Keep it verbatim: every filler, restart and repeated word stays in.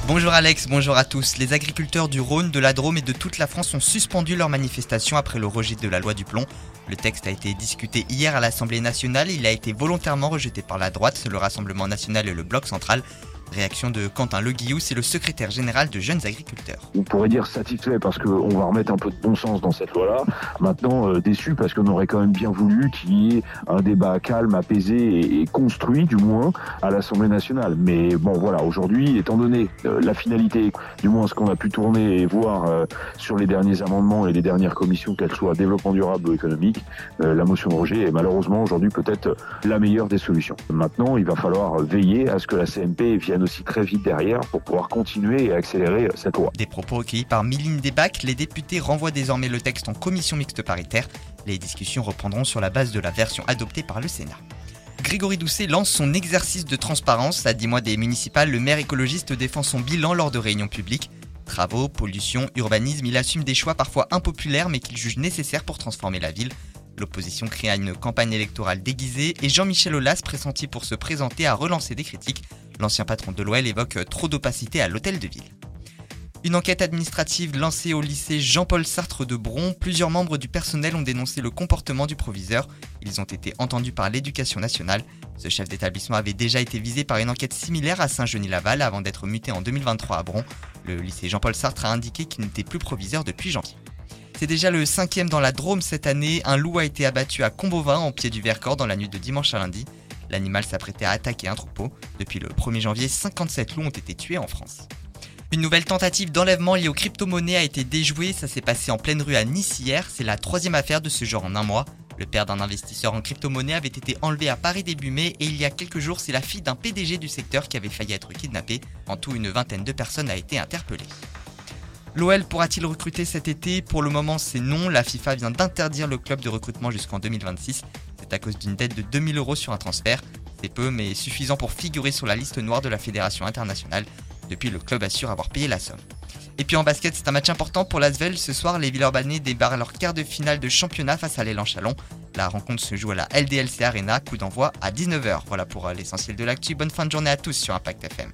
Bonjour Alex, bonjour à tous. Les agriculteurs du Rhône, de la Drôme et de toute la France ont suspendu leur manifestation après le rejet de la loi du plomb. Le texte a été discuté hier à l'Assemblée nationale. Il a été volontairement rejeté par la droite, le Rassemblement national et le Bloc central. Réaction de Quentin Le Guillou, c'est le secrétaire général de Jeunes Agriculteurs. On pourrait dire satisfait parce qu'on va remettre un peu de bon sens dans cette loi-là. Maintenant, euh, déçu parce qu'on aurait quand même bien voulu qu'il y ait un débat calme, apaisé et, et construit, du moins, à l'Assemblée nationale. Mais bon, voilà, aujourd'hui, étant donné euh, la finalité, du moins ce qu'on a pu tourner et voir euh, sur les derniers amendements et les dernières commissions, qu'elles soient développement durable ou économique, euh, la motion de rejet est malheureusement aujourd'hui peut-être la meilleure des solutions. Maintenant, il va falloir veiller à ce que la C M P vienne aussi très vite derrière pour pouvoir continuer et accélérer cette loi. Des propos recueillis par Miline Debac, les députés renvoient désormais le texte en commission mixte paritaire. Les discussions reprendront sur la base de la version adoptée par le Sénat. Grégory Doucet lance son exercice de transparence. À dix mois des municipales, le maire écologiste défend son bilan lors de réunions publiques. Travaux, pollution, urbanisme, il assume des choix parfois impopulaires mais qu'il juge nécessaires pour transformer la ville. L'opposition crie une campagne électorale déguisée et Jean-Michel Aulas, pressenti pour se présenter, a relancé des critiques. L'ancien patron de l'O L évoque trop d'opacité à l'hôtel de ville. Une enquête administrative lancée au lycée Jean-Paul Sartre de Bron. Plusieurs membres du personnel ont dénoncé le comportement du proviseur. Ils ont été entendus par l'Éducation nationale. Ce chef d'établissement avait déjà été visé par une enquête similaire à Saint-Genis-Laval avant d'être muté en deux mille vingt-trois à Bron. Le lycée Jean-Paul Sartre a indiqué qu'il n'était plus proviseur depuis janvier. C'est déjà le cinquième dans la Drôme cette année. Un loup a été abattu à Combovin, en pied du Vercors, dans la nuit de dimanche à lundi. L'animal s'apprêtait à attaquer un troupeau. Depuis le premier janvier, cinquante-sept loups ont été tués en France. Une nouvelle tentative d'enlèvement liée aux crypto-monnaies a été déjouée. Ça s'est passé en pleine rue à Nice hier. C'est la troisième affaire de ce genre en un mois. Le père d'un investisseur en crypto-monnaie avait été enlevé à Paris début mai et il y a quelques jours, c'est la fille d'un P D G du secteur qui avait failli être kidnappée. En tout, une vingtaine de personnes a été interpellée. L'O L pourra-t-il recruter cet été ? Pour le moment, c'est non. La FIFA vient d'interdire le club de recrutement jusqu'en deux mille vingt-six. C'est à cause d'une dette de deux mille euros sur un transfert. C'est peu, mais suffisant pour figurer sur la liste noire de la Fédération internationale. Depuis, le club assure avoir payé la somme. Et puis en basket, c'est un match important pour l'Asvel. Ce soir, les Villeurbanais débarrent leur quart de finale de championnat face à l'Élan Chalon. La rencontre se joue à la L D L C Arena, coup d'envoi à dix-neuf heures. Voilà pour l'essentiel de l'actu. Bonne fin de journée à tous sur Impact F M.